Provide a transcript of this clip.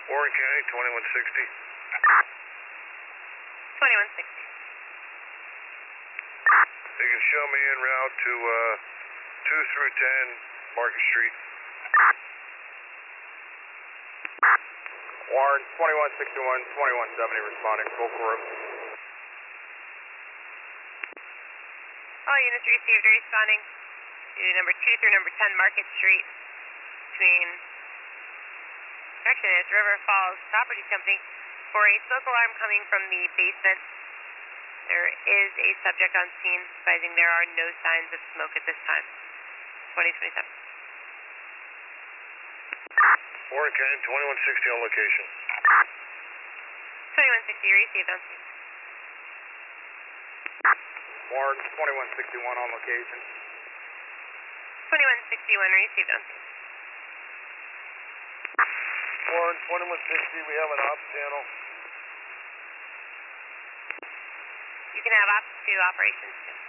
Warren County, 2160. 2160. You can show me en route to 2 through 10 Market Street. Warren, 2161, 2170 responding, full court. All units received are responding to number 2 through number 10 Market Street between, correction, it's River Falls Property Company for a smoke alarm coming from the basement. There is a subject on scene, advising there are no signs of smoke at this time. 2027. Warren County, 2160 on location. 2160 received on scene. Warren, 2161 on location. 2161 received on scene. Warren, 2160, we have an ops channel. You can have ops to operations too.